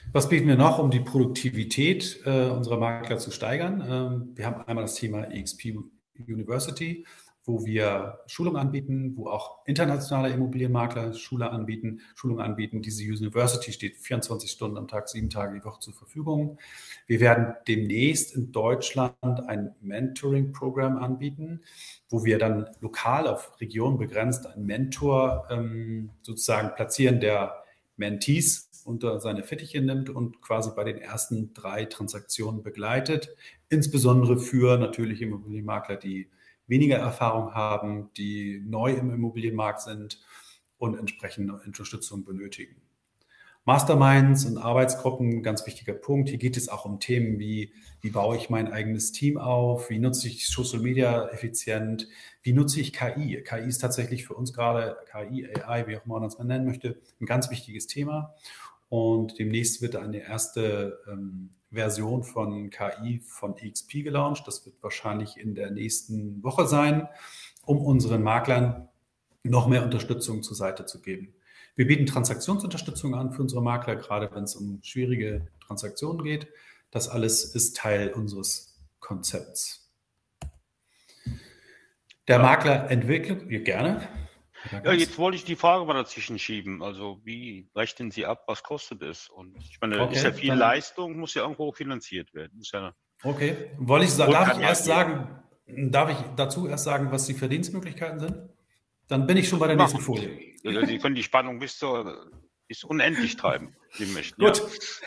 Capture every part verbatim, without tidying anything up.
Was bieten wir noch, um die Produktivität äh, unserer Makler zu steigern? Ähm, wir haben einmal das Thema E X P University, wo wir Schulungen anbieten, wo auch internationale Immobilienmakler Schule anbieten, Schulungen anbieten. Diese University steht vierundzwanzig Stunden am Tag, sieben Tage die Woche zur Verfügung. Wir werden demnächst in Deutschland ein Mentoring-Programm anbieten, wo wir dann lokal auf Regionen begrenzt einen Mentor ähm, sozusagen platzieren, der Mentees unter seine Fittiche nimmt und quasi bei den ersten drei Transaktionen begleitet, insbesondere für natürlich Immobilienmakler, die weniger Erfahrung haben, die neu im Immobilienmarkt sind und entsprechende Unterstützung benötigen. Masterminds und Arbeitsgruppen, ganz wichtiger Punkt. Hier geht es auch um Themen wie, wie baue ich mein eigenes Team auf, wie nutze ich Social Media effizient, wie nutze ich K I. K I ist tatsächlich für uns gerade, K I, A I, wie auch immer man das mal nennen möchte, ein ganz wichtiges Thema. Und demnächst wird eine erste ähm, Version von K I von E X P gelauncht. Das wird wahrscheinlich in der nächsten Woche sein, um unseren Maklern noch mehr Unterstützung zur Seite zu geben. Wir bieten Transaktionsunterstützung an für unsere Makler, gerade wenn es um schwierige Transaktionen geht. Das alles ist Teil unseres Konzepts. Der Ja. Maklerentwicklung, ja, gerne. Ja, jetzt wollte ich die Frage mal dazwischen schieben. Also wie rechnen Sie ab, was kostet es? Und ich meine, Okay, ist ja viel dann, Leistung, muss ja irgendwo finanziert werden. Muss ja okay. Wollte ich, Grund darf kann ich ja erst geben. sagen, darf ich dazu erst sagen, was die Verdienstmöglichkeiten sind? Dann bin ich schon Was bei Sie der nächsten machen. Folie. Also Sie können die Spannung bis zur bis unendlich treiben, wie Sie möchten. Gut. Ja.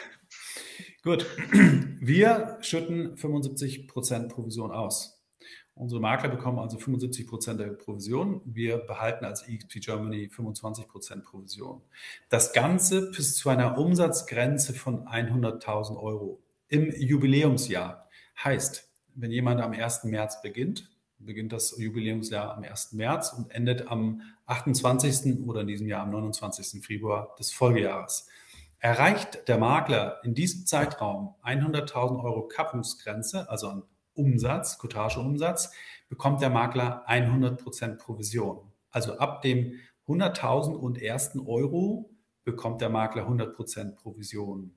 Gut. Wir schütten fünfundsiebzig Prozent Provision aus. Unsere Makler bekommen also fünfundsiebzig Prozent der Provision. Wir behalten als E X P Germany fünfundzwanzig Prozent Provision. Das Ganze bis zu einer Umsatzgrenze von hunderttausend Euro im Jubiläumsjahr. Heißt, wenn jemand am ersten März beginnt, beginnt das Jubiläumsjahr am ersten März und endet am achtundzwanzigsten oder in diesem Jahr am neunundzwanzigsten Februar des Folgejahres. Erreicht der Makler in diesem Zeitraum hunderttausend Euro Kappungsgrenze, also an Umsatz, Cottageumsatz, bekommt der Makler hundert Prozent Provision. Also ab dem hunderttausend und ersten Euro bekommt der Makler hundert Prozent Provision.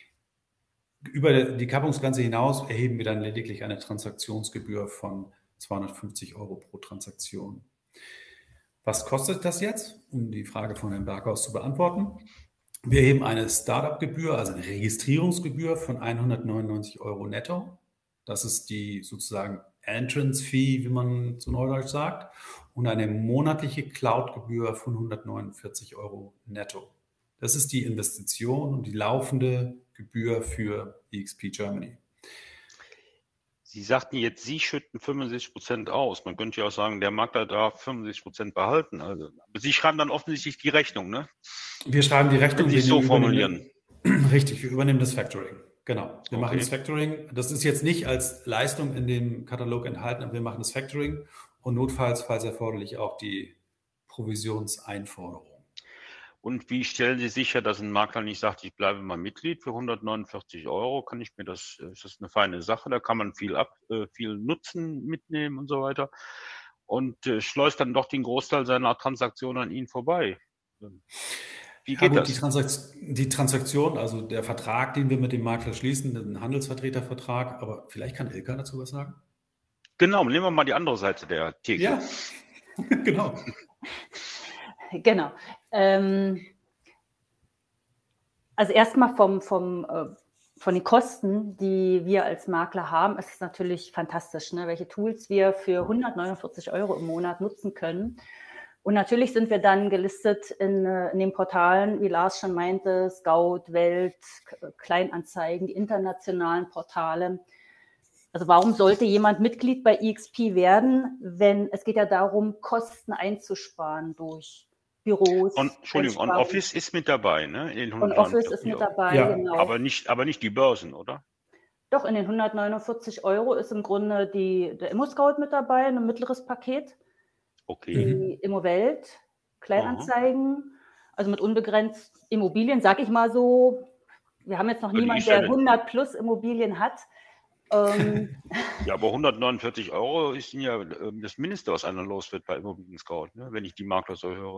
Über die Kappungsgrenze hinaus erheben wir dann lediglich eine Transaktionsgebühr von zweihundertfünfzig Euro pro Transaktion. Was kostet das jetzt, um die Frage von Herrn Berghaus zu beantworten? Wir erheben eine Startup-Gebühr, also eine Registrierungsgebühr von hundertneunundneunzig Euro netto. Das ist die sozusagen Entrance-Fee, wie man zu Neudeutsch sagt, und eine monatliche Cloud-Gebühr von hundertneunundvierzig Euro netto. Das ist die Investition und die laufende Gebühr für E X P Germany. Sie sagten jetzt, Sie schütten fünfundsiebzig Prozent aus. Man könnte ja auch sagen, der Makler darf fünfundsiebzig Prozent behalten. Also, aber Sie schreiben dann offensichtlich die Rechnung, ne? Wir schreiben die Rechnung. Wenn Sie es so formulieren. Richtig, wir übernehmen das Factoring. Genau, wir Okay. machen das Factoring. Das ist jetzt nicht als Leistung in dem Katalog enthalten, aber wir machen das Factoring und notfalls, falls erforderlich, auch die Provisionseinforderung. Und wie stellen Sie sicher, dass ein Makler nicht sagt, ich bleibe mal Mitglied für hundertneunundvierzig Euro? Kann ich mir das, ist das eine feine Sache? Da kann man viel ab, äh, viel Nutzen mitnehmen und so weiter. Und äh, schleust dann doch den Großteil seiner Transaktionen an ihn vorbei. Wie Ja geht gut, das? die, Transakt die Transaktion, also der Vertrag, den wir mit dem Makler schließen, ein Handelsvertretervertrag, aber vielleicht kann Ilka dazu was sagen? Genau, nehmen wir mal die andere Seite der Theke. Ja, genau. Genau. Ähm, also erstmal vom, vom, äh, von den Kosten, die wir als Makler haben, ist es natürlich fantastisch, ne? Welche Tools wir für hundertneunundvierzig Euro im Monat nutzen können. Und natürlich sind wir dann gelistet in, in den Portalen, wie Lars schon meinte, Scout, Welt, Kleinanzeigen, die internationalen Portale. Also warum sollte jemand Mitglied bei E X P werden, wenn es geht ja darum, Kosten einzusparen durch Büros. On, Entschuldigung, On Office ist mit dabei, ne? In den On Office ist mit dabei, ja. genau. Aber nicht, aber nicht die Börsen, oder? Doch, in den hundertneunundvierzig Euro ist im Grunde die, der Immo-Scout mit dabei, ein mittleres Paket. Okay. Die Immowelt, Kleinanzeigen, Aha. also mit unbegrenzt Immobilien, sag ich mal so. Wir haben jetzt noch niemanden, der hundert plus Immobilien hat. Ähm, ja, aber hundertneunundvierzig Euro ist ja das Mindeste, was einer los wird bei Immobilien Scout, ne? Wenn ich die Makler so höre.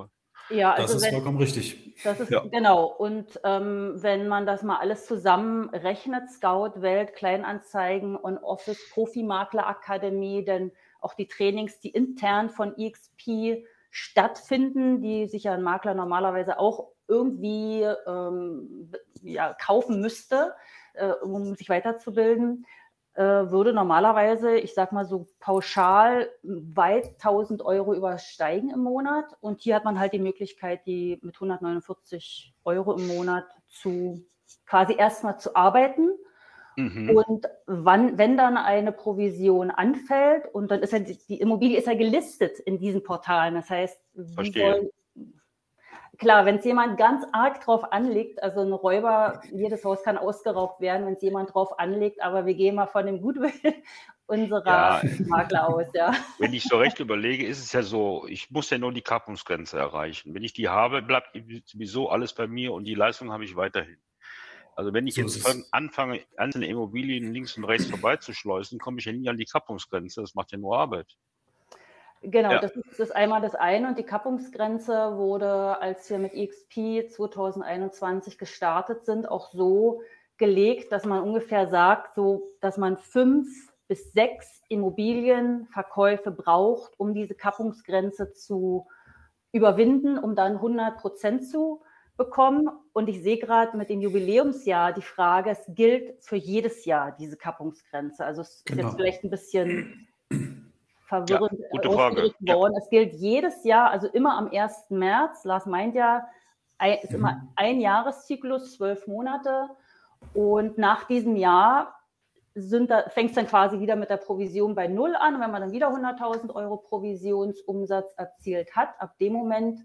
Ja, Das also ist wenn, vollkommen richtig. das ist Ja. genau. Und ähm, wenn man das mal alles zusammenrechnet, Scout, Welt, Kleinanzeigen und Office, Profimaklerakademie, denn auch die Trainings, die intern von E X P stattfinden, die sich ja ein Makler normalerweise auch irgendwie ähm, ja, kaufen müsste, äh, um sich weiterzubilden, äh, würde normalerweise, ich sag mal so pauschal, weit tausend Euro übersteigen im Monat. Und hier hat man halt die Möglichkeit, die mit hundertneunundvierzig Euro im Monat zu quasi erstmal zu arbeiten. Mhm. Und wann, wenn dann eine Provision anfällt, und dann ist ja die, die Immobilie ist ja gelistet in diesen Portalen. Das heißt, wie Verstehe. soll, klar, wenn es jemand ganz arg drauf anlegt, also ein Räuber, jedes Haus kann ausgeraubt werden, wenn es jemand drauf anlegt, aber wir gehen mal von dem Goodwill unserer Ja, Makler aus, ja. wenn ich so recht überlege, ist es ja so, ich muss ja nur die Kappungsgrenze erreichen. Wenn ich die habe, bleibt sowieso alles bei mir und die Leistung habe ich weiterhin. Also wenn ich So jetzt ist von, es. anfange, einzelne Immobilien links und rechts vorbeizuschleusen, komme ich ja nie an die Kappungsgrenze. Das macht ja nur Arbeit. Genau, Ja. das ist das einmal das eine. Und die Kappungsgrenze wurde, als wir mit E X P zwanzig einundzwanzig gestartet sind, auch so gelegt, dass man ungefähr sagt, so, dass man fünf bis sechs Immobilienverkäufe braucht, um diese Kappungsgrenze zu überwinden, um dann hundert Prozent zu bekommen. Und ich sehe gerade mit dem Jubiläumsjahr die Frage, es gilt für jedes Jahr diese Kappungsgrenze. Also es ist Genau. jetzt vielleicht ein bisschen verwirrend Ja, gute Frage. ausgedrückt worden. Ja. Es gilt jedes Jahr, also immer am ersten März. Lars meint ja, ist Mhm. immer ein Jahreszyklus, zwölf Monate. Und nach diesem Jahr sind da, fängt es dann quasi wieder mit der Provision bei Null an. Und wenn man dann wieder hunderttausend Euro Provisionsumsatz erzielt hat, ab dem Moment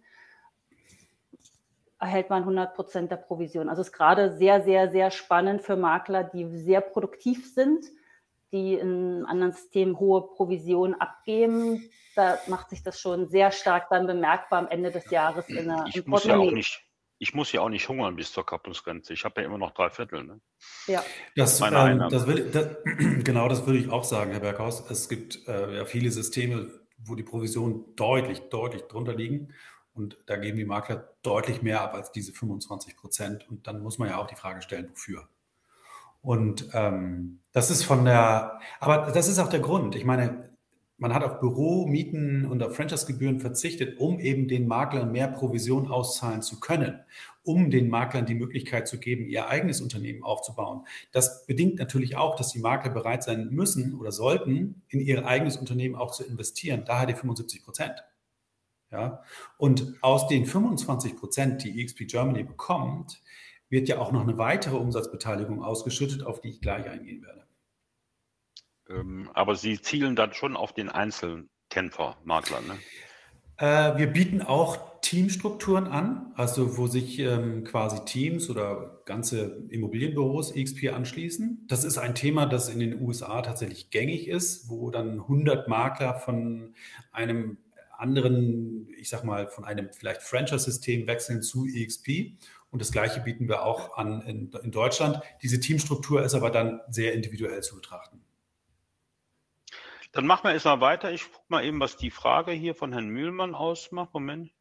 erhält man hundert Prozent der Provision. Also es ist gerade sehr, sehr, sehr spannend für Makler, die sehr produktiv sind, die in anderen Systemen hohe Provisionen abgeben. Da macht sich das schon sehr stark dann bemerkbar am Ende des Jahres in der, Ich im muss ja auch Portemonnaie. nicht, ich muss ja auch nicht hungern bis zur Kappungsgrenze. Ich habe ja immer noch drei Viertel. Ne? Ja. Das, Meine ähm, Einnahmen. das will, das, genau, das würde ich auch sagen, Herr Berghaus. Es gibt äh, ja viele Systeme, wo die Provisionen deutlich, deutlich drunter liegen. Und da geben die Makler deutlich mehr ab als diese fünfundzwanzig Prozent. Und dann muss man ja auch die Frage stellen, wofür. Und ähm, das ist von der, aber das ist auch der Grund. Ich meine, man hat auf Büromieten und auf Franchise-Gebühren verzichtet, um eben den Maklern mehr Provision auszahlen zu können, um den Maklern die Möglichkeit zu geben, ihr eigenes Unternehmen aufzubauen. Das bedingt natürlich auch, dass die Makler bereit sein müssen oder sollten, in ihr eigenes Unternehmen auch zu investieren. Daher die fünfundsiebzig Prozent. Ja? Und aus den fünfundzwanzig Prozent, die E X P Germany bekommt, wird ja auch noch eine weitere Umsatzbeteiligung ausgeschüttet, auf die ich gleich eingehen werde. Ähm, aber Sie zielen dann schon auf den Einzelkämpfer, Makler, ne? Äh, wir bieten auch Teamstrukturen an, also wo sich ähm, quasi Teams oder ganze Immobilienbüros E X P anschließen. Das ist ein Thema, das in den U S A tatsächlich gängig ist, wo dann hundert Makler von einem anderen, ich sag mal, von einem vielleicht Franchise-System wechseln zu E X P. Und das Gleiche bieten wir auch an in, in Deutschland. Diese Teamstruktur ist aber dann sehr individuell zu betrachten. Dann machen wir erstmal weiter. Ich gucke mal eben, was die Frage hier von Herrn Mühlmann ausmacht. Moment.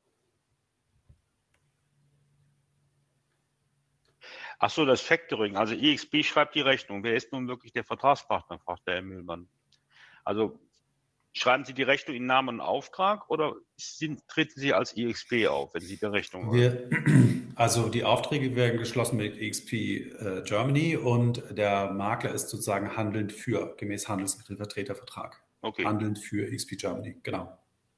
Ach so, das Factoring. Also E X P schreibt die Rechnung. Wer ist nun wirklich der Vertragspartner, fragt der Herr Mühlmann. Also schreiben Sie die Rechnung in Namen und Auftrag oder sind, treten Sie als E X P auf, wenn Sie die Rechnung Wir, also die Aufträge werden geschlossen mit E X P äh, Germany und der Makler ist sozusagen handelnd für, gemäß Handelsmittelvertretervertrag. Okay. Handelnd für E X P Germany, genau.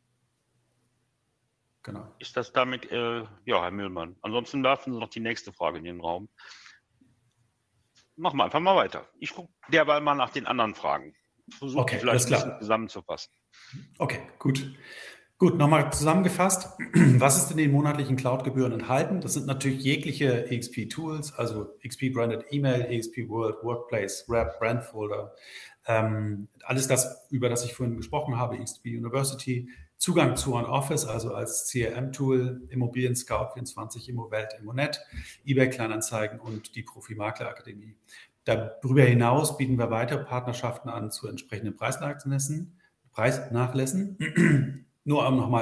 Genau. Ist das damit, äh, ja, Herr Mühlmann. Ansonsten werfen Sie noch die nächste Frage in den Raum. Machen wir einfach mal weiter. Ich gucke derweil mal nach den anderen Fragen. Versuche Okay, die vielleicht alles ein klar. bisschen zusammenzufassen. Okay, gut. Gut, nochmal zusammengefasst. Was ist in den monatlichen Cloud-Gebühren enthalten? Das sind natürlich jegliche E X P-Tools, also E X P-branded E-Mail, E X P World, Workplace, Wrap, Brandfolder, ähm, alles das, über das ich vorhin gesprochen habe, E X P University, Zugang zu OnOffice, also als C R M-Tool, Immobilien Scout vierundzwanzig, Immowelt, Immonet, eBay Kleinanzeigen und die Profi-Makler-Akademie. Darüber hinaus bieten wir weitere Partnerschaften an zu entsprechenden Preisnachlässen. Preisnachlässen. Nur um nochmal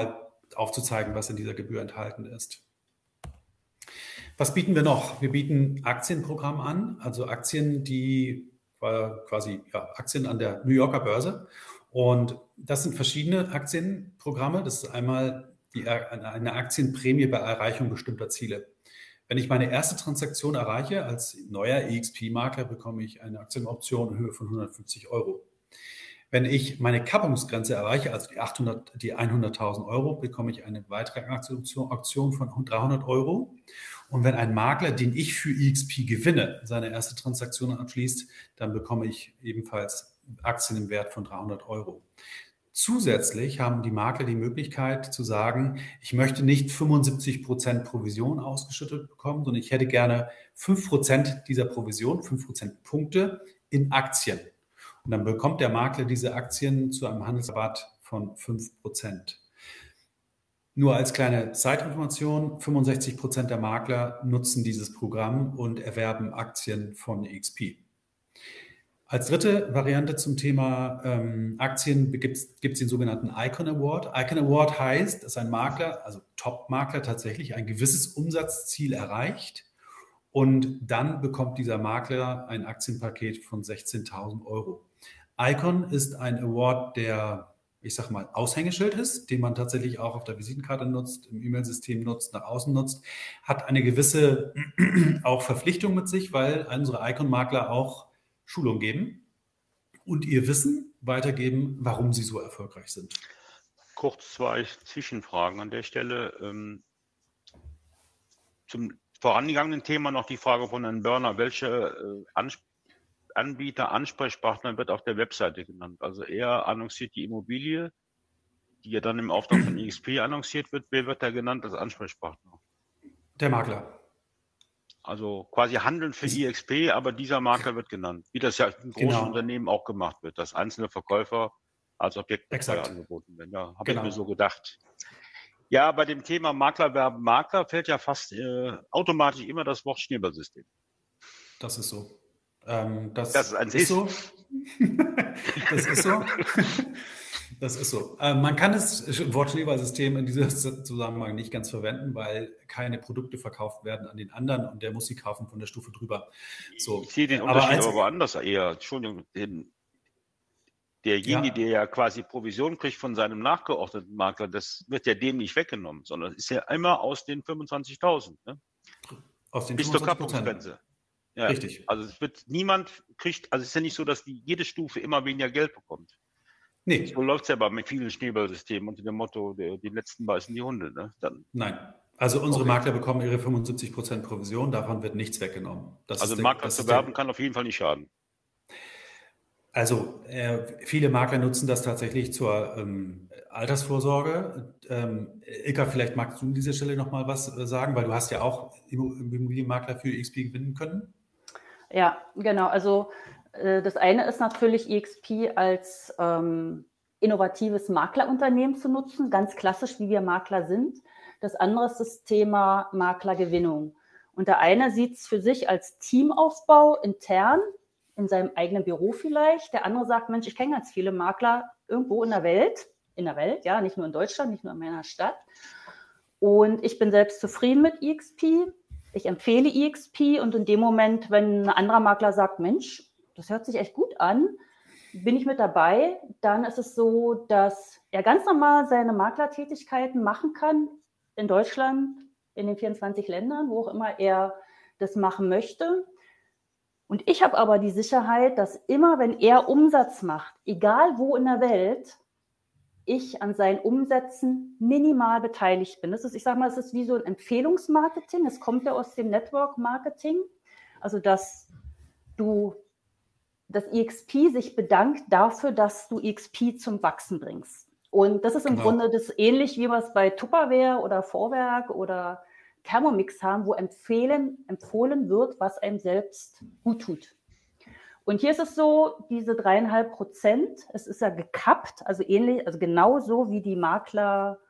aufzuzeigen, was in dieser Gebühr enthalten ist. Was bieten wir noch? Wir bieten Aktienprogramm an, also Aktien, die äh, quasi ja, Aktien an der New Yorker Börse. Und das sind verschiedene Aktienprogramme. Das ist einmal die, eine Aktienprämie bei Erreichung bestimmter Ziele. Wenn ich meine erste Transaktion erreiche, als neuer E X P-Makler bekomme ich eine Aktienoption in Höhe von hundertfünfzig Euro. Wenn ich meine Kappungsgrenze erreiche, also die, achthundert, die hunderttausend Euro, bekomme ich eine weitere Aktienoption von dreihundert Euro. Und wenn ein Makler, den ich für E X P gewinne, seine erste Transaktion abschließt, dann bekomme ich ebenfalls Aktien im Wert von dreihundert Euro. Zusätzlich haben die Makler die Möglichkeit zu sagen, ich möchte nicht fünfundsiebzig Prozent Provision ausgeschüttet bekommen, sondern ich hätte gerne fünf Prozent dieser Provision, fünf Prozent Punkte in Aktien. Und dann bekommt der Makler diese Aktien zu einem Handelsrabatt von fünf Prozent. Nur als kleine Zeitinformation, fünfundsechzig Prozent der Makler nutzen dieses Programm und erwerben Aktien von E X P. Als dritte Variante zum Thema ähm, Aktien gibt es den sogenannten Icon Award. Icon Award heißt, dass ein Makler, also Top-Makler tatsächlich ein gewisses Umsatzziel erreicht und dann bekommt dieser Makler ein Aktienpaket von sechzehntausend Euro. Icon ist ein Award, der, ich sag mal, Aushängeschild ist, den man tatsächlich auch auf der Visitenkarte nutzt, im E-Mail-System nutzt, nach außen nutzt, hat eine gewisse auch Verpflichtung mit sich, weil unsere Icon-Makler auch Schulung geben und ihr Wissen weitergeben, warum sie so erfolgreich sind. Kurz zwei Zwischenfragen an der Stelle. Ähm, zum vorangegangenen Thema noch die Frage von Herrn Börner. Welche äh, Ansp- Anbieter, Ansprechpartner wird auf der Webseite genannt? Also er annonciert die Immobilie, die ja dann im Auftrag von E X P annonciert wird. Wer wird da genannt als Ansprechpartner? Der Makler. Also quasi Handeln für E X P, aber dieser Makler wird genannt, wie das ja in großen Genau. Unternehmen auch gemacht wird, dass einzelne Verkäufer als Objektbetreuer angeboten werden. Ja, habe Genau. ich mir so gedacht. Ja, bei dem Thema Makler werben Makler fällt ja fast äh, automatisch immer das Wort Schneeballsystem. Das ist so. Ähm, das, das ist ein ist so. Das ist so. Das ist so. Ähm, man kann das Wort Schneeballsystem in diesem Zusammenhang nicht ganz verwenden, weil keine Produkte verkauft werden an den anderen und der muss sie kaufen von der Stufe drüber. So. Ich sehe den aber Unterschied als, aber woanders eher. Entschuldigung, den, derjenige, ja. der ja quasi Provision kriegt von seinem nachgeordneten Makler, das wird ja dem nicht weggenommen, sondern ist ja immer aus den fünfundzwanzigtausend. Ne? Aus den bis zur Kappungsgrenze. Ja, richtig. Also es wird niemand kriegt, also es ist ja nicht so, dass die jede Stufe immer weniger Geld bekommt. Nee. So läuft es ja aber mit vielen Schneeballsystemen unter dem Motto, die letzten beißen die Hunde. Ne? Dann. Nein. Also unsere okay. Makler bekommen ihre fünfundsiebzig Prozent Provision, davon wird nichts weggenommen. Das also der, Makler zu werben kann auf jeden Fall nicht schaden. Also äh, viele Makler nutzen das tatsächlich zur ähm, Altersvorsorge. Ähm, Ilka, vielleicht magst du an dieser Stelle noch mal was äh, sagen, weil du hast ja auch Immobilienmakler für E X P gewinnen können. Ja, genau. Also äh, das eine ist natürlich E X P als ähm, innovatives Maklerunternehmen zu nutzen, ganz klassisch, wie wir Makler sind. Das andere ist das Thema Maklergewinnung. Und der eine sieht es für sich als Teamaufbau intern, in seinem eigenen Büro vielleicht. Der andere sagt, Mensch, ich kenne ganz viele Makler irgendwo in der Welt, in der Welt, ja, nicht nur in Deutschland, nicht nur in meiner Stadt. Und ich bin selbst zufrieden mit E X P. Ich empfehle E X P und in dem Moment, wenn ein anderer Makler sagt, Mensch, das hört sich echt gut an, bin ich mit dabei, dann ist es so, dass er ganz normal seine Maklertätigkeiten machen kann in Deutschland, in den vierundzwanzig Ländern, wo auch immer er das machen möchte. Und ich habe aber die Sicherheit, dass immer, wenn er Umsatz macht, egal wo in der Welt, ich an seinen Umsätzen minimal beteiligt bin. Das ist, ich sage mal, es ist wie so ein Empfehlungsmarketing. Es kommt ja aus dem Network-Marketing. Also, dass du, dass E X P sich bedankt dafür, dass du E X P zum Wachsen bringst. Und das ist im genau. Grunde das ähnlich, wie wir es bei Tupperware oder Vorwerk oder Thermomix haben, wo empfehlen, empfohlen wird, was einem selbst gut tut. Und hier ist es so, diese dreieinhalb Prozent, es ist ja gekappt, also ähnlich, also genauso wie die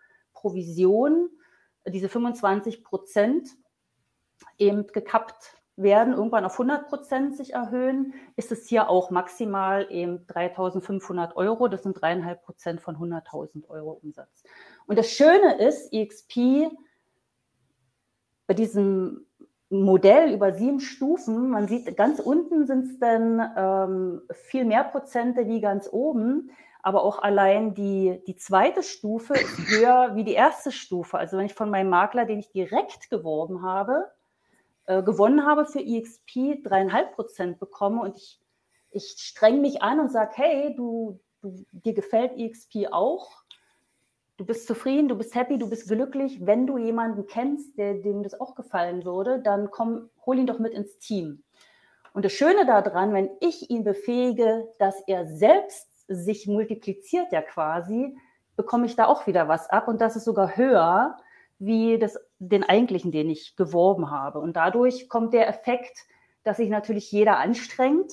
Maklerprovision, diese fünfundzwanzig Prozent eben gekappt werden irgendwann auf hundert Prozent sich erhöhen, ist es hier auch maximal eben dreitausendfünfhundert Euro. Das sind dreieinhalb Prozent von hunderttausend Euro Umsatz. Und das Schöne ist, E X P bei diesem Modell über sieben Stufen, man sieht, ganz unten sind es dann ähm, viel mehr Prozente wie ganz oben, aber auch allein die, die zweite Stufe ist höher wie die erste Stufe. Also wenn ich von meinem Makler, den ich direkt geworben habe, äh, gewonnen habe für E X P, dreieinhalb Prozent bekomme und ich, ich streng mich an und sage, hey, du, du, dir gefällt E X P auch, du bist zufrieden, du bist happy, du bist glücklich. Wenn du jemanden kennst, der, dem das auch gefallen würde, dann komm, hol ihn doch mit ins Team. Und das Schöne daran, wenn ich ihn befähige, dass er selbst sich multipliziert ja quasi, bekomme ich da auch wieder was ab. Und das ist sogar höher wie das, den eigentlichen, den ich geworben habe. Und dadurch kommt der Effekt, dass sich natürlich jeder anstrengt,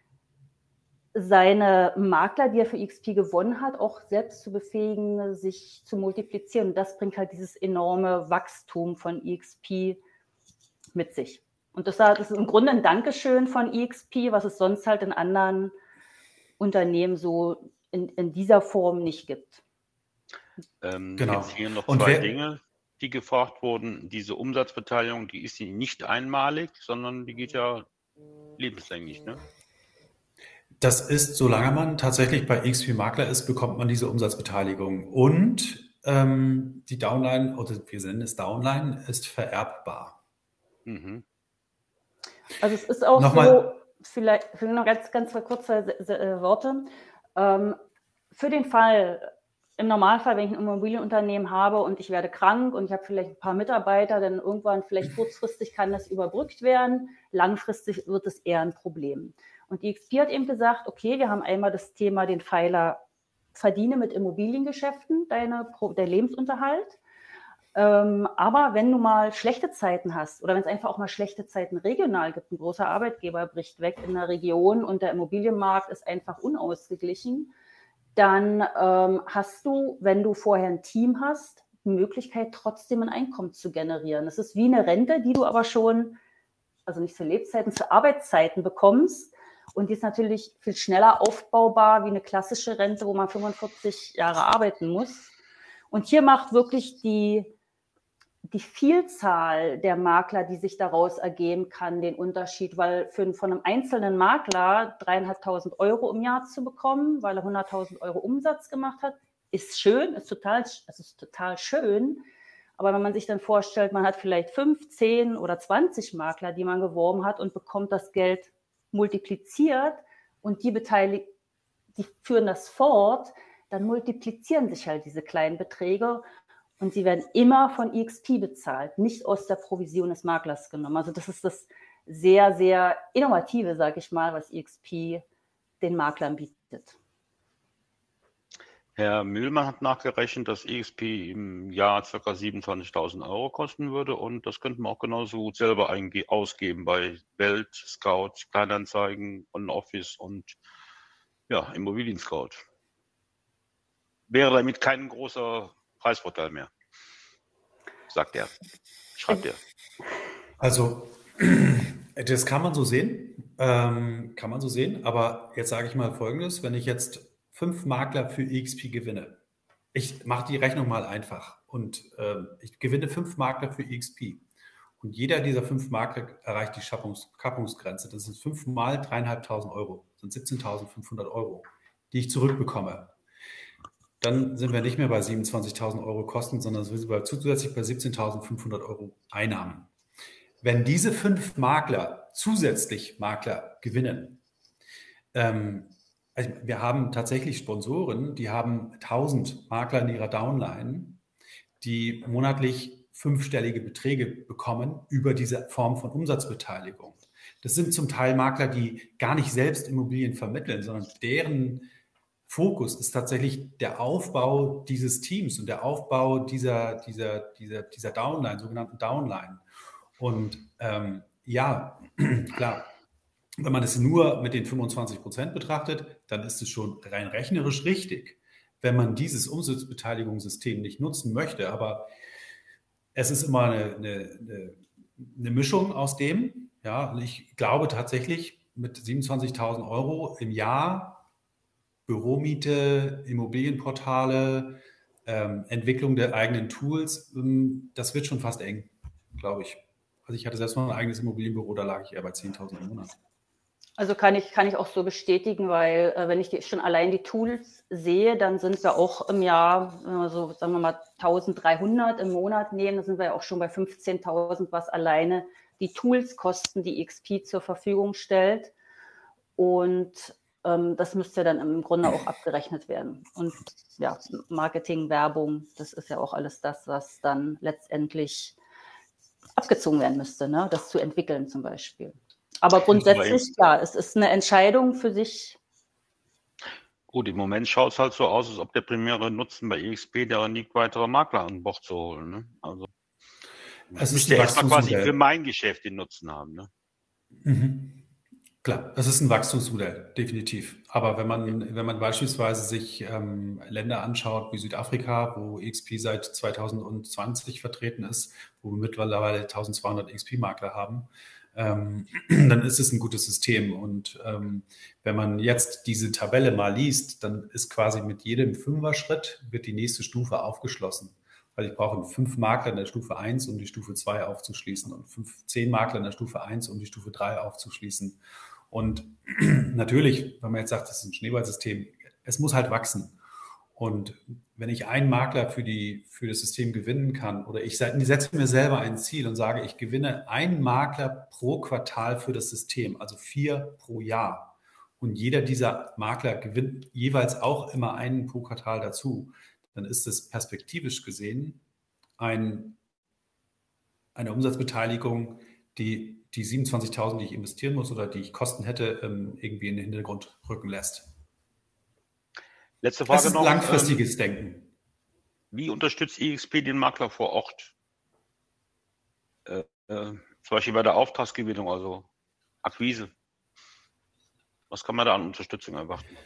seine Makler, die er für E X P gewonnen hat, auch selbst zu befähigen, sich zu multiplizieren. Und das bringt halt dieses enorme Wachstum von E X P mit sich. Und das, das ist im Grunde ein Dankeschön von E X P, was es sonst halt in anderen Unternehmen so in, in dieser Form nicht gibt. Ähm, Genau. Jetzt hier noch Und zwei wer- Dinge, die gefragt wurden. Diese Umsatzbeteiligung, die ist nicht einmalig, sondern die geht ja lebenslänglich, ne? Das ist, solange man tatsächlich bei X P Makler ist, bekommt man diese Umsatzbeteiligung. Und ähm, die Downline, oder wir nennen es Downline, ist vererbbar. Mhm. Also es ist auch Nochmal- so, vielleicht für noch ganz, ganz kurze äh, Worte. Ähm, für den Fall, im Normalfall, wenn ich ein Immobilienunternehmen habe und ich werde krank und ich habe vielleicht ein paar Mitarbeiter, dann irgendwann vielleicht kurzfristig kann das überbrückt werden, langfristig wird es eher ein Problem. Und die E X P hat eben gesagt, okay, wir haben einmal das Thema, den Pfeiler verdiene mit Immobiliengeschäften deine, dein Lebensunterhalt. Ähm, aber wenn du mal schlechte Zeiten hast oder wenn es einfach auch mal schlechte Zeiten regional gibt, ein großer Arbeitgeber bricht weg in der Region und der Immobilienmarkt ist einfach unausgeglichen, dann ähm, hast du, wenn du vorher ein Team hast, die Möglichkeit, trotzdem ein Einkommen zu generieren. Das ist wie eine Rente, die du aber schon, also nicht zu Lebzeiten, zu Arbeitszeiten bekommst. Und die ist natürlich viel schneller aufbaubar wie eine klassische Rente, wo man fünfundvierzig Jahre arbeiten muss. Und hier macht wirklich die die Vielzahl der Makler, die sich daraus ergeben kann, den Unterschied, weil für, von einem einzelnen Makler dreieinhalbtausend Euro im Jahr zu bekommen, weil er hunderttausend Euro Umsatz gemacht hat, ist schön, ist total, es ist total schön. Aber wenn man sich dann vorstellt, man hat vielleicht fünf, zehn oder zwanzig Makler, die man geworben hat und bekommt das Geld multipliziert und die beteiligt, die führen das fort, dann multiplizieren sich halt diese kleinen Beträge. Und sie werden immer von E X P bezahlt, nicht aus der Provision des Maklers genommen. Also das ist das sehr, sehr Innovative, sage ich mal, was E X P den Maklern bietet. Herr Mühlmann hat nachgerechnet, dass E X P im Jahr ca. siebenundzwanzigtausend Euro kosten würde und das könnte man auch genauso gut selber ausgeben bei Welt, Scout, Kleinanzeigen, On-Office und ja, Immobilien Scout. Wäre damit kein großer Preisvorteil mehr, sagt er, schreibt er. Also, das kann man so sehen, ähm, kann man so sehen, aber jetzt sage ich mal Folgendes, wenn ich jetzt fünf Makler für E X P gewinne, ich mache die Rechnung mal einfach und äh, ich gewinne fünf Makler für E X P und jeder dieser fünf Makler erreicht die Schappungs Kappungsgrenze, das sind fünf mal dreieinhalbtausend Euro, das sind siebzehntausendfünfhundert Euro, die ich zurückbekomme. Dann sind wir nicht mehr bei siebenundzwanzigtausend Euro Kosten, sondern sind wir zusätzlich bei siebzehntausendfünfhundert Euro Einnahmen. Wenn diese fünf Makler zusätzlich Makler gewinnen, ähm, also wir haben tatsächlich Sponsoren, die haben tausend Makler in ihrer Downline, die monatlich fünfstellige Beträge bekommen über diese Form von Umsatzbeteiligung. Das sind zum Teil Makler, die gar nicht selbst Immobilien vermitteln, sondern deren Fokus ist tatsächlich der Aufbau dieses Teams und der Aufbau dieser, dieser, dieser, dieser Downline, sogenannten Downline. Und ähm, ja, klar, wenn man es nur mit den fünfundzwanzig Prozent betrachtet, dann ist es schon rein rechnerisch richtig, wenn man dieses Umsatzbeteiligungssystem nicht nutzen möchte. Aber es ist immer eine, eine, eine Mischung aus dem. Ja, und ich glaube tatsächlich, mit siebenundzwanzigtausend Euro im Jahr Büromiete, Immobilienportale, ähm, Entwicklung der eigenen Tools, ähm, das wird schon fast eng, glaube ich. Also ich hatte selbst mal ein eigenes Immobilienbüro, da lag ich eher bei zehntausend im Monat. Also kann ich, kann ich auch so bestätigen, weil äh, wenn ich die, schon allein die Tools sehe, dann sind wir auch im Jahr, wenn wir so sagen wir mal eintausenddreihundert im Monat nehmen, dann sind wir ja auch schon bei fünfzehntausend, was alleine die Tools kosten, die X P zur Verfügung stellt. Und ähm, das müsste dann im Grunde auch abgerechnet werden. Und ja, Marketing, Werbung, das ist ja auch alles das, was dann letztendlich abgezogen werden müsste, ne? Das zu entwickeln zum Beispiel. Aber grundsätzlich, klar, es ist eine Entscheidung für sich. Gut, im Moment schaut es halt so aus, als ob der primäre Nutzen bei E X P daran liegt, weitere Makler an Bord zu holen. Ne? Also Es ich ist müsste ein erstmal quasi Wachstumsmodell. für mein Geschäft den Nutzen haben. Ne? Mhm. Klar, das ist ein Wachstumsmodell, definitiv. Aber wenn man, wenn man beispielsweise sich ähm, Länder anschaut wie Südafrika, wo E X P seit zweitausendzwanzig vertreten ist, wo wir mittlerweile eintausendzweihundert E X P-Makler haben, ähm, dann ist es ein gutes System. Und ähm, wenn man jetzt diese Tabelle mal liest, dann ist quasi mit jedem Fünfer-Schritt wird die nächste Stufe aufgeschlossen. Weil ich brauche fünf Makler in der Stufe eins, um die Stufe zwei aufzuschließen und fünf, zehn Makler in der Stufe eins, um die Stufe drei aufzuschließen. Und natürlich, wenn man jetzt sagt, das ist ein Schneeballsystem, es muss halt wachsen. Und wenn ich einen Makler für, die, für das System gewinnen kann, oder ich setze mir selber ein Ziel und sage, ich gewinne einen Makler pro Quartal für das System, also vier pro Jahr. Und jeder dieser Makler gewinnt jeweils auch immer einen pro Quartal dazu, dann ist es perspektivisch gesehen ein, eine Umsatzbeteiligung, die die siebenundzwanzigtausend, die ich investieren muss oder die ich Kosten hätte, irgendwie in den Hintergrund rücken lässt. Letzte Frage das ist noch. Langfristiges ähm, Denken. Wie unterstützt E X P den Makler vor Ort? Äh, äh, zum Beispiel bei der Auftragsgewinnung, also Akquise. Was kann man da an Unterstützung erwarten?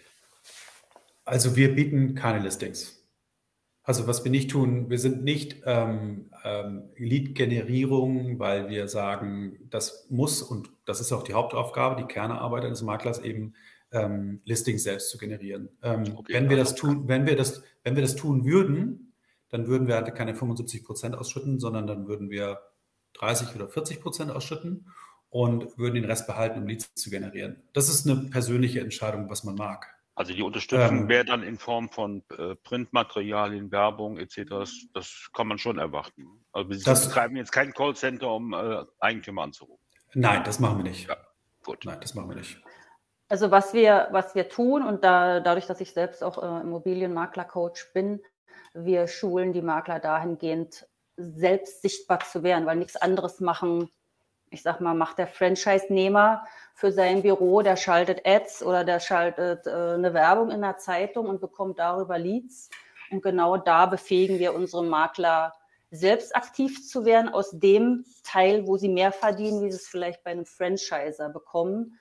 Also wir bieten keine Listings. Also was wir nicht tun, wir sind nicht ähm, ähm, Lead-Generierung, weil wir sagen, das muss und das ist auch die Hauptaufgabe, die Kernarbeit eines Maklers eben, ähm, Listings selbst zu generieren. Ähm, Okay, wenn wir also das tun, wenn wir das, wenn wir das tun würden, dann würden wir halt keine fünfundsiebzig Prozent ausschütten, sondern dann würden wir dreißig oder vierzig Prozent ausschütten und würden den Rest behalten, um Leads zu generieren. Das ist eine persönliche Entscheidung, was man mag. Also die Unterstützung Ähm, wäre dann in Form von äh, Printmaterialien, Werbung et cetera. Das, das kann man schon erwarten. Also Sie das, betreiben jetzt kein Callcenter, um äh, Eigentümer anzurufen. nein, das machen wir nicht. Ja, gut. Nein, das machen wir nicht. Also was wir, was wir tun, und da, dadurch, dass ich selbst auch äh, Immobilienmakler-Coach bin, wir schulen die Makler dahingehend, selbst sichtbar zu werden, weil nichts anderes machen, ich sag mal, macht der Franchise-Nehmer für sein Büro, der schaltet Ads oder der schaltet äh, eine Werbung in der Zeitung und bekommt darüber Leads. Und genau da befähigen wir unsere Makler, selbst aktiv zu werden aus dem Teil, wo sie mehr verdienen, wie sie es vielleicht bei einem Franchiser bekommen.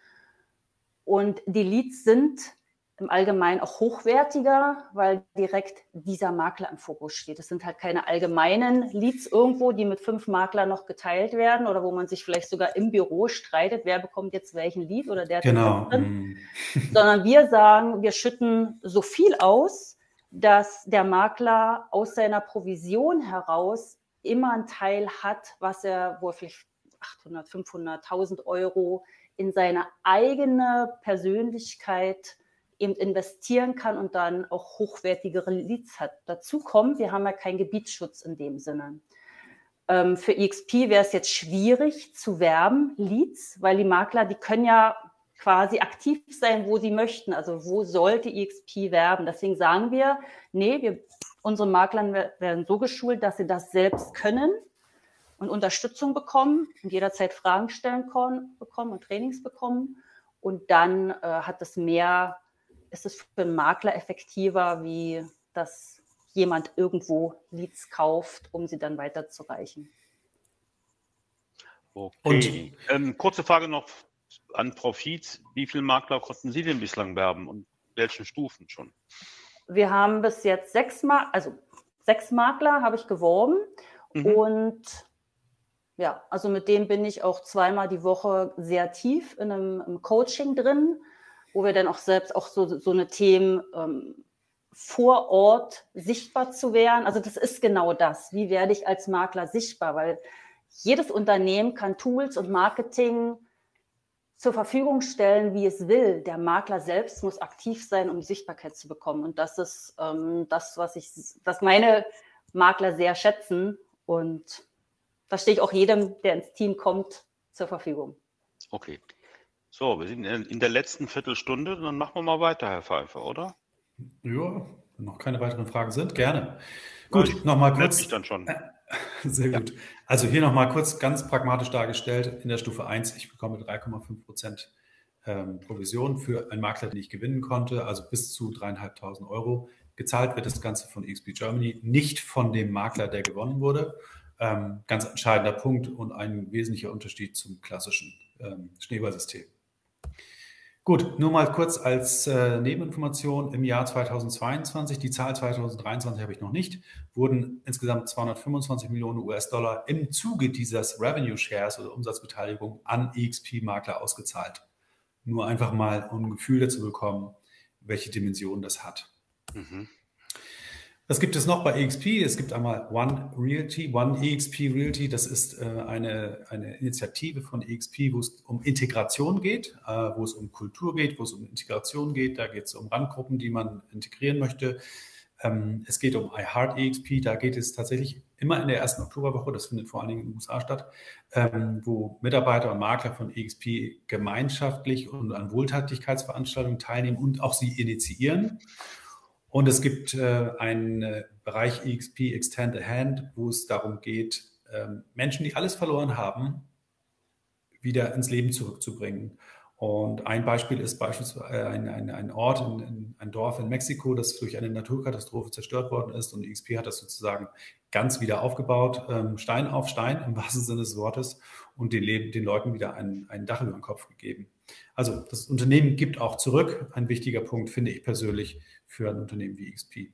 Und die Leads sind im Allgemeinen auch hochwertiger, weil direkt dieser Makler im Fokus steht. Es sind halt keine allgemeinen Leads irgendwo, die mit fünf Maklern noch geteilt werden oder wo man sich vielleicht sogar im Büro streitet, wer bekommt jetzt welchen Lead oder der Genau. drin. Sondern wir sagen, wir schütten so viel aus, dass der Makler aus seiner Provision heraus immer einen Teil hat, was er, wo er vielleicht achthundert, fünfhundert, tausend Euro in seine eigene Persönlichkeit eben investieren kann und dann auch hochwertigere Leads hat. Dazu kommt, wir haben ja keinen Gebietsschutz in dem Sinne. Ähm, für E X P wäre es jetzt schwierig zu werben, Leads, weil die Makler, die können ja quasi aktiv sein, wo sie möchten. Also wo sollte E X P werben? Deswegen sagen wir, nee, wir, unsere Makler werden so geschult, dass sie das selbst können und Unterstützung bekommen und jederzeit Fragen stellen können, bekommen und Trainings bekommen. Und dann äh, hat es mehr, ist es für einen Makler effektiver, wie dass jemand irgendwo Leads kauft, um sie dann weiterzureichen. Okay. Ähm, kurze Frage noch an Profit. Wie viele Makler konnten Sie denn bislang werben und welchen Stufen schon? Wir haben bis jetzt sechs, Ma- also sechs Makler habe ich geworben mhm. und Ja, also mit dem bin ich auch zweimal die Woche sehr tief in einem, im Coaching drin, wo wir dann auch selbst auch so, so eine Themen ähm, vor Ort sichtbar zu werden. Also das ist genau das. Wie werde ich als Makler sichtbar? Weil jedes Unternehmen kann Tools und Marketing zur Verfügung stellen, wie es will. Der Makler selbst muss aktiv sein, um die Sichtbarkeit zu bekommen. Und das ist ähm, das, was ich, was meine Makler sehr schätzen. Und da stehe ich auch jedem, der ins Team kommt, zur Verfügung. Okay. So, wir sind in der letzten Viertelstunde. Dann machen wir mal weiter, Herr Pfeiffer, oder? Ja, wenn noch keine weiteren Fragen sind, gerne. Ja, Gut, nochmal kurz. Mich dann schon. Sehr gut. Ja. Also hier nochmal kurz ganz pragmatisch dargestellt. In der Stufe eins, ich bekomme drei Komma fünf Prozent ähm, Provision für einen Makler, den ich gewinnen konnte, also bis zu dreieinhalbtausend Euro. Gezahlt wird das Ganze von E X P Germany, nicht von dem Makler, der gewonnen wurde. Ähm, ganz entscheidender Punkt und ein wesentlicher Unterschied zum klassischen ähm, Schneeballsystem. Gut, nur mal kurz als äh, Nebeninformation. Im Jahr zweitausendzweiundzwanzig, die Zahl zweitausenddreiundzwanzig habe ich noch nicht, wurden insgesamt zweihundertfünfundzwanzig Millionen U S-Dollar im Zuge dieses Revenue Shares oder Umsatzbeteiligung an E X P-Makler ausgezahlt. Nur einfach mal, um ein Gefühl dazu bekommen, welche Dimension das hat. Mhm. Was gibt es noch bei E X P? Es gibt einmal One Realty, One E X P Realty. Das ist äh, eine, eine Initiative von E X P, wo es um Integration geht, äh, wo es um Kultur geht, wo es um Integration geht. Da geht es um Randgruppen, die man integrieren möchte. Ähm, es geht um I Heart E X P. Da geht es tatsächlich immer in der ersten Oktoberwoche, das findet vor allen Dingen in den U S A statt, ähm, wo Mitarbeiter und Makler von E X P gemeinschaftlich und an Wohltätigkeitsveranstaltungen teilnehmen und auch sie initiieren. Und es gibt äh, einen äh, Bereich E X P Extend a Hand, wo es darum geht, ähm, Menschen, die alles verloren haben, wieder ins Leben zurückzubringen. Und ein Beispiel ist beispielsweise ein, ein, ein Ort, in, in, ein Dorf in Mexiko, das durch eine Naturkatastrophe zerstört worden ist. Und E X P hat das sozusagen ganz wieder aufgebaut, ähm, Stein auf Stein im wahrsten Sinne des Wortes, und den, Leben, den Leuten wieder ein, ein Dach über den Kopf gegeben. Also das Unternehmen gibt auch zurück. Ein wichtiger Punkt, finde ich persönlich, für ein Unternehmen wie E X P.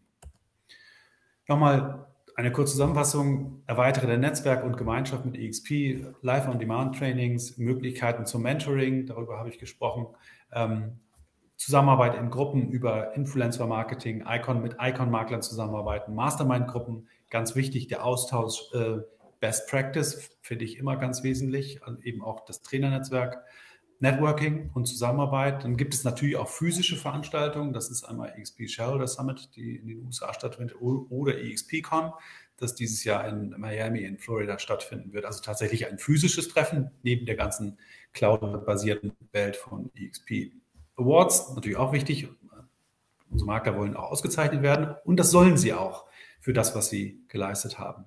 Nochmal eine kurze Zusammenfassung: Erweitere dein Netzwerk und Gemeinschaft mit E X P, Live-on-Demand-Trainings, Möglichkeiten zum Mentoring, darüber habe ich gesprochen, ähm, Zusammenarbeit in Gruppen über Influencer-Marketing, Icon mit Icon-Maklern zusammenarbeiten, Mastermind-Gruppen, ganz wichtig, der Austausch, äh, Best Practice, finde ich immer ganz wesentlich, also eben auch das Trainernetzwerk, Networking und Zusammenarbeit. Dann gibt es natürlich auch physische Veranstaltungen. Das ist einmal E X P Shareholder Summit, die in den U S A stattfindet, oder E X P Con, das dieses Jahr in Miami in Florida stattfinden wird. Also tatsächlich ein physisches Treffen neben der ganzen Cloud-basierten Welt von E X P. Awards, natürlich auch wichtig. Unsere Makler wollen auch ausgezeichnet werden und das sollen sie auch für das, was sie geleistet haben.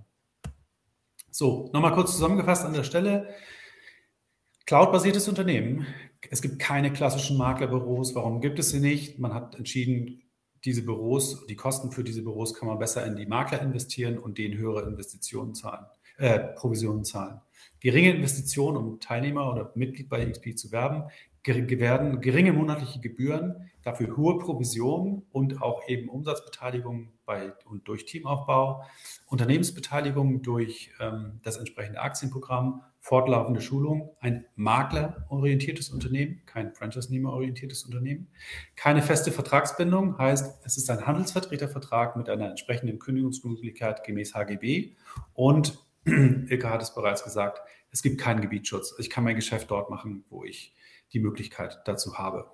So, nochmal kurz zusammengefasst an der Stelle. Cloud-basiertes Unternehmen. Es gibt keine klassischen Maklerbüros. Warum gibt es sie nicht? Man hat entschieden, diese Büros, die Kosten für diese Büros kann man besser in die Makler investieren und denen höhere Investitionen zahlen, äh, Provisionen zahlen. Geringe Investitionen, um Teilnehmer oder Mitglied bei E X P zu werben, werden geringe monatliche Gebühren, dafür hohe Provisionen und auch eben Umsatzbeteiligung bei und durch Teamaufbau, Unternehmensbeteiligung durch ähm, das entsprechende Aktienprogramm, fortlaufende Schulung, ein maklerorientiertes Unternehmen, kein Franchise-Nehmer-orientiertes Unternehmen, keine feste Vertragsbindung, heißt, es ist ein Handelsvertretervertrag mit einer entsprechenden Kündigungsmöglichkeit gemäß H G B und Ilka hat es bereits gesagt, es gibt keinen Gebietsschutz. Ich kann mein Geschäft dort machen, wo ich die Möglichkeit dazu habe.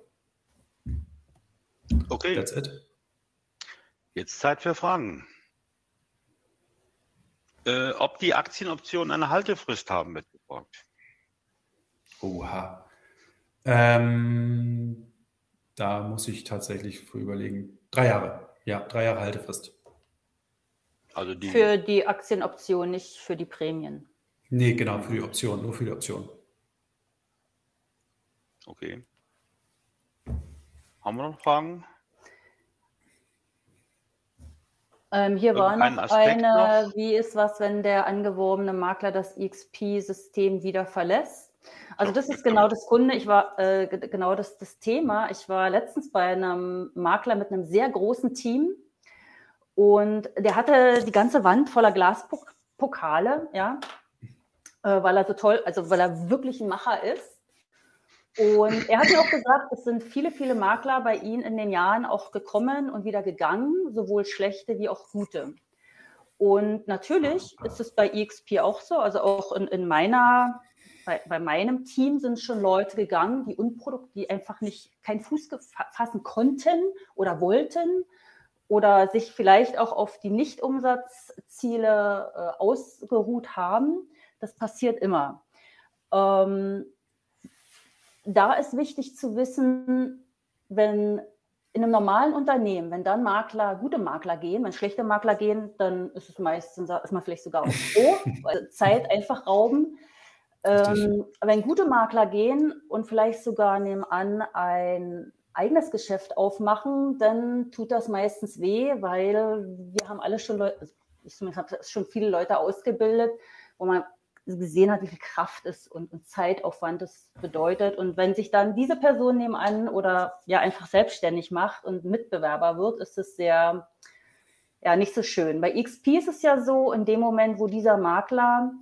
Okay. That's it. Jetzt Zeit für Fragen. Äh, ob die Aktienoptionen eine Haltefrist haben, wird gefragt. Oha. Ähm, da muss ich tatsächlich für überlegen. Drei Jahre. Ja, drei Jahre Haltefrist. Also die für die Aktienoption, nicht für die Prämien. Nee, genau, für die Option, nur für die Option. Okay. Haben wir noch Fragen? Ähm, hier war noch eine, noch? Wie ist was, wenn der angeworbene Makler das E X P-System wieder verlässt? Also das ist genau das Kunde, ich war äh, genau das, das Thema. Ich war letztens bei einem Makler mit einem sehr großen Team und der hatte die ganze Wand voller Glaspokale, ja. äh, weil er so toll, also weil er wirklich ein Macher ist. Und er hat mir auch gesagt, es sind viele, viele Makler bei ihm in den Jahren auch gekommen und wieder gegangen, sowohl schlechte wie auch gute. Und natürlich ist es bei E X P auch so, also auch in, in meiner, bei, bei meinem Team sind schon Leute gegangen, die unprodukt, die einfach nicht keinen Fuß fassen konnten oder wollten oder sich vielleicht auch auf die Nicht-Umsatzziele äh, ausgeruht haben. Das passiert immer. Ähm, da ist wichtig zu wissen, wenn in einem normalen Unternehmen, wenn dann Makler, gute Makler gehen, wenn schlechte Makler gehen, dann ist es meistens, ist man vielleicht sogar auch froh, weil Zeit einfach rauben. Ähm, wenn gute Makler gehen und vielleicht sogar nebenan ein eigenes Geschäft aufmachen, dann tut das meistens weh, weil wir haben alle schon Leute, ich habe schon viele Leute ausgebildet, wo man gesehen hat, wie viel Kraft es und, und Zeitaufwand es bedeutet. Und wenn sich dann diese Person nebenan oder ja einfach selbstständig macht und Mitbewerber wird, ist es sehr, ja, nicht so schön. Bei E X P ist es ja so, in dem Moment, wo dieser Makler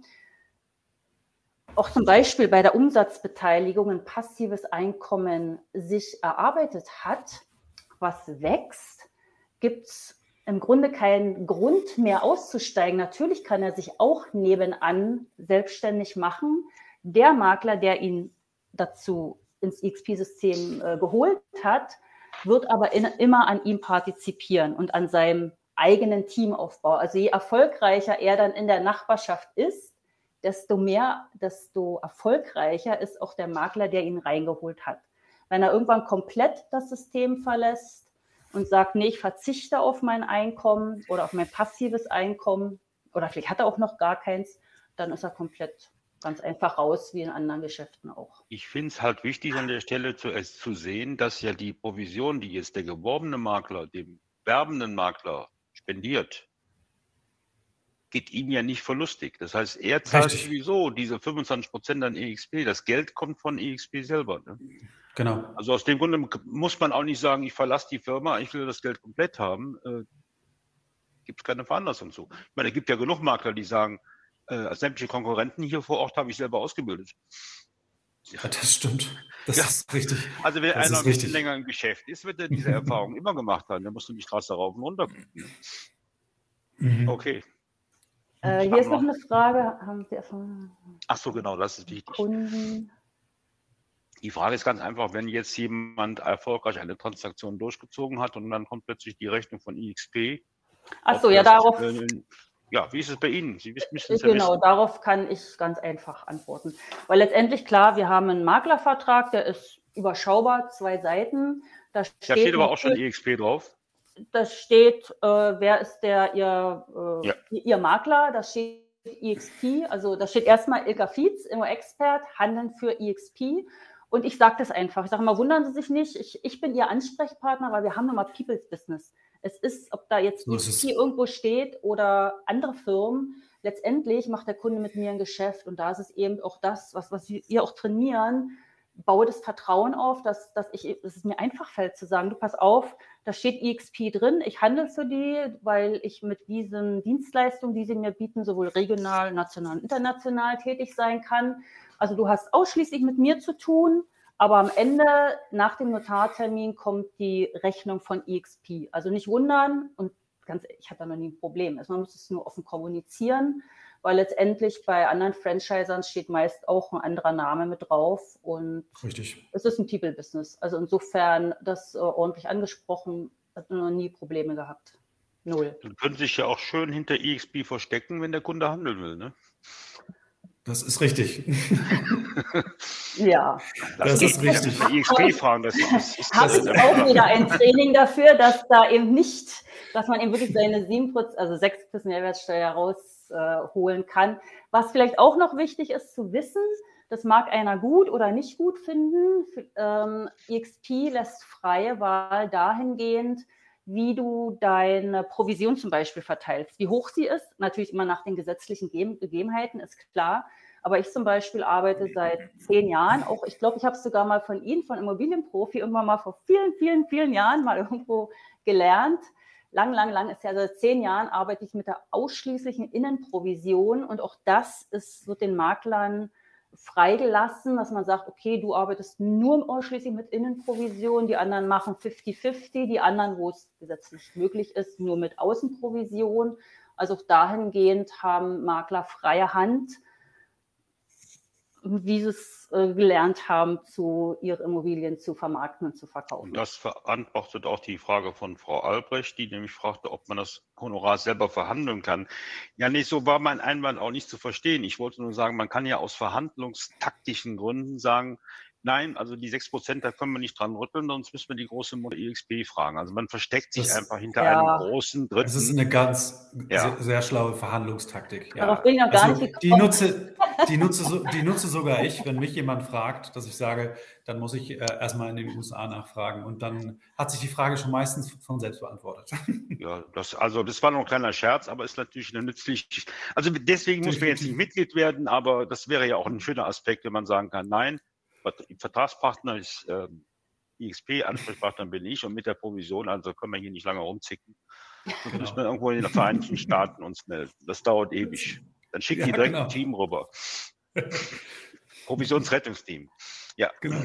auch zum Beispiel bei der Umsatzbeteiligung ein passives Einkommen sich erarbeitet hat, was wächst, gibt es im Grunde keinen Grund mehr auszusteigen. Natürlich kann er sich auch nebenan selbstständig machen. Der Makler, der ihn dazu ins E X P-System äh, geholt hat, wird aber in, immer an ihm partizipieren und an seinem eigenen Teamaufbau. Also je erfolgreicher er dann in der Nachbarschaft ist, desto mehr, desto erfolgreicher ist auch der Makler, der ihn reingeholt hat. Wenn er irgendwann komplett das System verlässt und sagt, nee, ich verzichte auf mein Einkommen oder auf mein passives Einkommen oder vielleicht hat er auch noch gar keins, dann ist er komplett ganz einfach raus, wie in anderen Geschäften auch. Ich finde es halt wichtig an der Stelle zu, es zu sehen, dass ja die Provision, die jetzt der geworbene Makler dem werbenden Makler spendiert, geht ihm ja nicht verlustig. Das heißt, er zahlt Richtig. sowieso diese fünfundzwanzig Prozent an E X P. Das Geld kommt von E X P selber. Ne? Genau. Also aus dem Grunde muss man auch nicht sagen, ich verlasse die Firma, ich will das Geld komplett haben. Äh, gibt es keine Veranlassung zu. Ich meine, es gibt ja genug Makler, die sagen, äh, sämtliche Konkurrenten hier vor Ort habe ich selber ausgebildet. Ja, das stimmt. Das ja. ist richtig. Also wenn das einer ein bisschen richtig. länger im Geschäft ist, wird er diese Erfahrung immer gemacht haben. Der muss die Straße rauf und runter gucken. Ne? Mhm. Okay. Äh, hier ist noch eine Frage. Haben Sie Erfahrung? Ach so, genau, das ist wichtig. Kunden. Die Frage ist ganz einfach, wenn jetzt jemand erfolgreich eine Transaktion durchgezogen hat und dann kommt plötzlich die Rechnung von E X P. Ach so, ja, darauf. Äh, ja, wie ist es bei Ihnen? Sie müssen es ja Genau, wissen. darauf kann ich ganz einfach antworten. Weil letztendlich, klar, wir haben einen Maklervertrag, der ist überschaubar, zwei Seiten. Da steht, da steht aber auch schon E X P drauf. Da steht, äh, wer ist der, ihr, äh, ja. ihr Makler, da steht E X P, also da steht erstmal Ilka Fietz, Immo-Expert, Handeln für E X P. Und ich sage das einfach, ich sage mal, wundern Sie sich nicht, ich, ich bin Ihr Ansprechpartner, weil wir haben nochmal People's Business. Es ist, ob da jetzt E X P irgendwo steht oder andere Firmen, letztendlich macht der Kunde mit mir ein Geschäft und da ist es eben auch das, was, was wir auch trainieren, baue das Vertrauen auf, dass, dass, ich, dass es mir einfach fällt zu sagen, du pass auf, da steht E X P drin, ich handle für die, weil ich mit diesen Dienstleistungen, die sie mir bieten, sowohl regional, national und international tätig sein kann. Also du hast ausschließlich mit mir zu tun, aber am Ende, nach dem Notartermin, kommt die Rechnung von E X P. Also nicht wundern und ganz, ich habe da noch nie ein Problem. Also man muss es nur offen kommunizieren, weil letztendlich bei anderen Franchisern steht meist auch ein anderer Name mit drauf und Richtig. Es ist ein People-Business. Also insofern das äh, ordentlich angesprochen, hat noch nie Probleme gehabt. Null. Dann können Sie sich ja auch schön hinter E X P verstecken, wenn der Kunde handeln will, ne? Das ist richtig. Ja. Das, das ist richtig. E X P fragen, das ist, ist Habe ich auch wieder ein Training dafür, dass da eben nicht, dass man eben wirklich seine sieben Prozent, also sechs Prozent Mehrwertsteuer rausholen äh, kann. Was vielleicht auch noch wichtig ist zu wissen, das mag einer gut oder nicht gut finden. Ähm, E X P lässt freie Wahl dahingehend, wie du deine Provision zum Beispiel verteilst. Wie hoch sie ist, natürlich immer nach den gesetzlichen Gegebenheiten, ist klar. Aber ich zum Beispiel arbeite seit zehn Jahren, auch ich glaube, ich habe es sogar mal von Ihnen, von Immobilienprofi, irgendwann mal vor vielen, vielen, vielen Jahren mal irgendwo gelernt, lang, lang, lang, ist ja seit zehn Jahren arbeite ich mit der ausschließlichen Innenprovision und auch das ist, wird den Maklern freigelassen, dass man sagt, okay, du arbeitest nur ausschließlich mit Innenprovision, die anderen machen fünfzig fünfzig, die anderen, wo es gesetzlich möglich ist, nur mit Außenprovision. Also auch dahingehend haben Makler freie Hand, wie sie es äh, gelernt haben, zu ihre Immobilien zu vermarkten und zu verkaufen. Und das beantwortet auch die Frage von Frau Albrecht, die nämlich fragte, ob man das Honorar selber verhandeln kann. Ja, nee, so war mein Einwand auch nicht zu verstehen. Ich wollte nur sagen, man kann ja aus verhandlungstaktischen Gründen sagen, nein, also die sechs Prozent, da können wir nicht dran rütteln, sonst müssen wir die große Mutter E X P fragen. Also man versteckt sich Das, einfach hinter ja. einem großen Dritten. Das ist eine ganz Ja. sehr, sehr schlaue Verhandlungstaktik. Ja. Darauf bin ich noch gar Also nicht die gekommen. nutze, die, nutze, so- die nutze sogar ich, wenn mich jemand fragt, dass ich sage, dann muss ich äh, erstmal in den U S A nachfragen und dann hat sich die Frage schon meistens von selbst beantwortet. Ja, das, also das war noch ein kleiner Scherz, aber ist natürlich eine nützliche. Also deswegen muss man jetzt nicht Mitglied werden, aber das wäre ja auch ein schöner Aspekt, wenn man sagen kann, nein, Vertragspartner ist äh, E X P, Ansprechpartner bin ich und mit der Provision, also können wir hier nicht lange rumzicken. Sonst Genau. müssen wir irgendwo in den Vereinigten Staaten uns melden. Das dauert ewig. Dann schicken Ja, die direkt genau. ein Team rüber. Provisionsrettungsteam. Ja. Genau.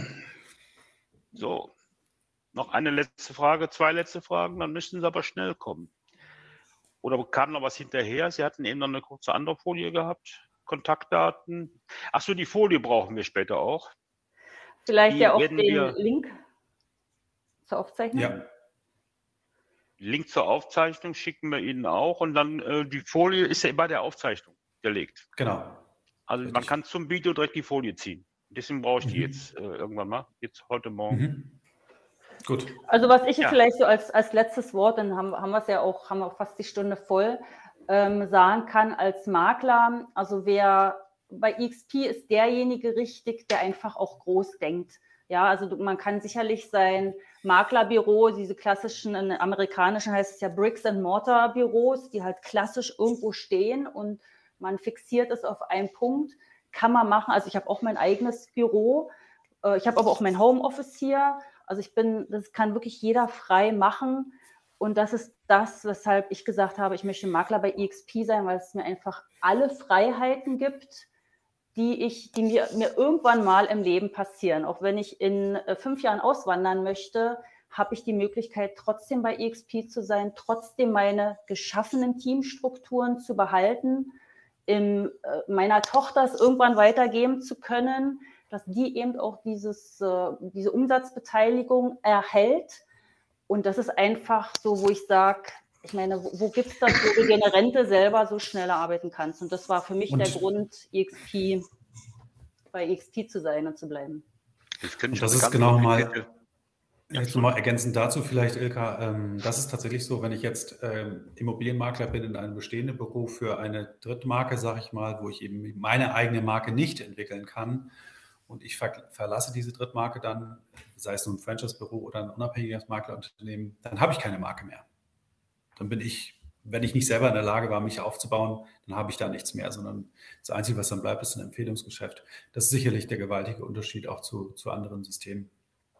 So. Noch eine letzte Frage, zwei letzte Fragen, dann müssen Sie aber schnell kommen. Oder kam noch was hinterher? Sie hatten eben noch eine kurze andere Folie gehabt. Kontaktdaten. Achso, die Folie brauchen wir später auch. Vielleicht Die ja auch werden den wir- Link zur Aufzeichnung. Ja, Link zur Aufzeichnung schicken wir Ihnen auch und dann äh, die Folie ist ja bei der Aufzeichnung gelegt. genau. Also man Richtig. kann zum Video direkt die Folie ziehen. Deswegen brauche ich die Mhm. jetzt äh, irgendwann mal. Jetzt heute Morgen. Mhm. Gut. Also was ich Ja. vielleicht so als, als letztes Wort, dann haben, haben wir es ja auch, haben wir auch fast die Stunde voll, ähm, sagen kann als Makler, also wer bei E X P ist derjenige richtig, der einfach auch groß denkt. Ja, also man kann sicherlich sein Maklerbüro, diese klassischen, in amerikanischen heißt es ja Bricks and Mortar Büros, die halt klassisch irgendwo stehen und man fixiert es auf einen Punkt, kann man machen. Also ich habe auch mein eigenes Büro, äh, ich habe aber auch mein Homeoffice hier. Also ich bin, das kann wirklich jeder frei machen. Und das ist das, weshalb ich gesagt habe, ich möchte Makler bei E X P sein, weil es mir einfach alle Freiheiten gibt, die ich, die mir, mir irgendwann mal im Leben passieren. Auch wenn ich in äh, fünf Jahren auswandern möchte, habe ich die Möglichkeit, trotzdem bei E X P zu sein, trotzdem meine geschaffenen Teamstrukturen zu behalten, in, äh, meiner Tochter es irgendwann weitergeben zu können, dass die eben auch dieses, äh, diese Umsatzbeteiligung erhält. Und das ist einfach so, wo ich sage, ich meine, wo, wo gibt es das, wo du deine Rente selber so schneller arbeiten kannst? Und das war für mich Und- der Grund, E X P, bei E X P zu sein und zu bleiben. Jetzt könnte ich Und das eine ist ganz genau mal, komplizierte- Ja, jetzt nochmal ergänzend dazu vielleicht, Ilka, ähm, das ist tatsächlich so, wenn ich jetzt ähm, Immobilienmakler bin in einem bestehenden Büro für eine Drittmarke, sage ich mal, wo ich eben meine eigene Marke nicht entwickeln kann und ich ver verlasse diese Drittmarke dann, sei es nun ein Franchise-Büro oder ein unabhängiges Maklerunternehmen, dann habe ich keine Marke mehr. Dann bin ich, wenn ich nicht selber in der Lage war, mich aufzubauen, dann habe ich da nichts mehr, sondern das Einzige, was dann bleibt, ist ein Empfehlungsgeschäft. Das ist sicherlich der gewaltige Unterschied auch zu, zu anderen Systemen.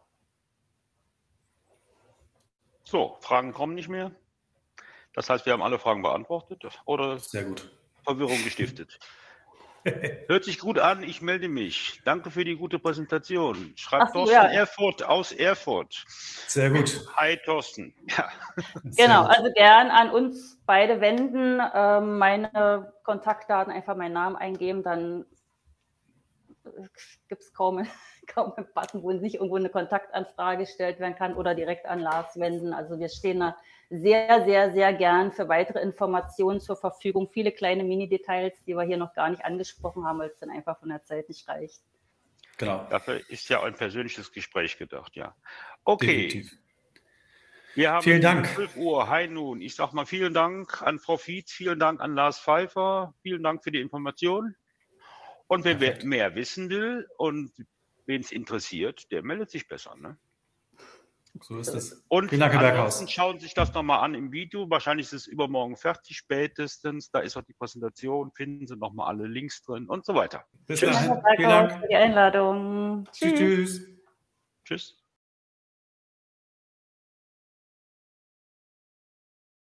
So, Fragen kommen nicht mehr. Das heißt, wir haben alle Fragen beantwortet oder Sehr gut. Verwirrung gestiftet. Hört sich gut an, ich melde mich. Danke für die gute Präsentation. Schreibt Ach so, Thorsten ja. Erfurt aus Erfurt. Sehr gut. Hi Thorsten. Ja. Sehr Genau, gut. also gern an uns beide wenden, ähm, meine Kontaktdaten, einfach meinen Namen eingeben, dann gibt es kaum, kaum einen Button, wo nicht irgendwo eine Kontaktanfrage gestellt werden kann oder direkt an Lars wenden. Also wir stehen da sehr, sehr, sehr gern für weitere Informationen zur Verfügung. Viele kleine Mini-Details, die wir hier noch gar nicht angesprochen haben, weil es dann einfach von der Zeit nicht reicht. Genau. Dafür ist ja ein persönliches Gespräch gedacht, ja. Okay. Definitiv. Wir haben Vielen Dank. zwölf Uhr. Hi nun. Ich sage mal vielen Dank an Frau Fietz, vielen Dank an Lars Pfeiffer, vielen Dank für die Information. Und wer Perfekt. mehr wissen will und wen es interessiert, der meldet sich besser. Ne? So ist es. Und Vielen Dank, Herr ansonsten Berghaus. schauen Sie sich das nochmal an im Video. Wahrscheinlich ist es übermorgen fertig spätestens. Da ist auch die Präsentation. Finden Sie nochmal alle Links drin und so weiter. Bis Vielen Dank, dahin. Herr Vielen Berghaus, Dank. für die Einladung. Tschüss, tschüss. Tschüss.